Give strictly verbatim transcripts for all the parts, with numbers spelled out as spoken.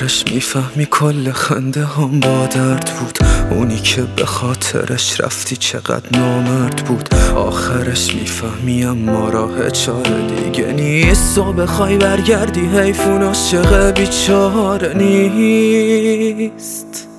آخرش میفهمی کل خنده هم با درد بود. اونی که به خاطرش رفتی چقدر نامرد بود. آخرش میفهمی اما راه چاره دیگه نیست. و بخوای برگردی حیفون عاشق بیچاره نیست.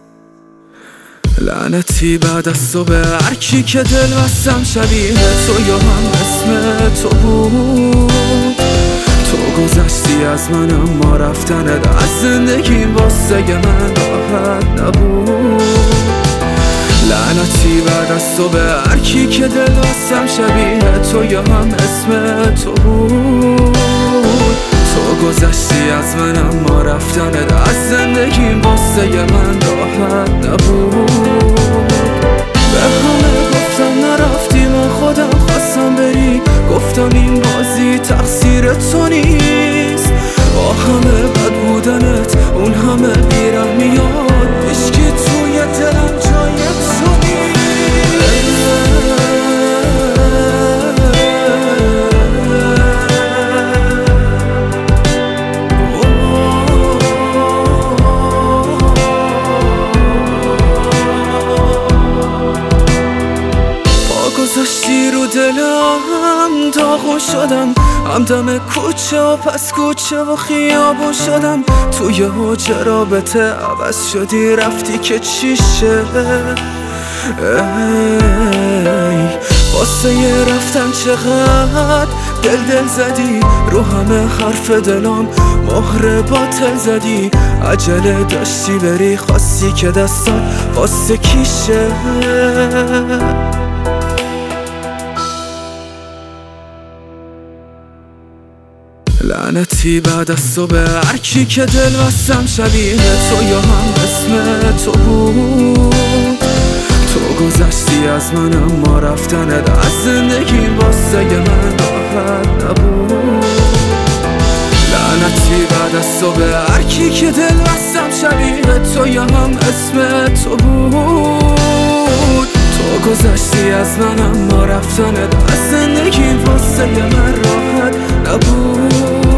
لعنتی بعد از تو به هرکی که دل بستم شبیه تو یا هم اسم تو بود. تو گذشتی از من اما رفتنت از زندگی واسه من راحت نبود. لعنتی بعد از تو به هرکی که دل بستم شبیه تو یا هم اسم تو بود. تو گذشتی از من اما رفتنت از زندگی واسه من راحت نبود. به همه گفتم نرفتی من خودم خواستم بری. گفتم این بازی تقصیر تو نیست. با همه بد بودنت اون همه بیرم میاد. هیچکی توی دلم جای تو نیست. گذاشتی رو دلم داغون شدم. همدم کوچه و پس کوچه و خیابون شدم. توی حجره رابطه عوض شدی رفتی که چیشه. ای واسه یه رفتن چقدر دل دل زدی. رو همه حرف دلم مهر باطل زدی. عجله داشتی بری خواستی که دستات واسه کیشه. لعنتی بعد از تو به هرکی که دل بستم شبیه تو یا هم اسم تو بود. تو گذشتی از من اما رفتنت از زندگی واسه من راحت نبود. لعنتی بعد از تو به هرکی که دل بستم شبیه تو یا هم اسم تو بود. تو گذشتی از من اما رفتنت از زندگی واسه من راحت نبود.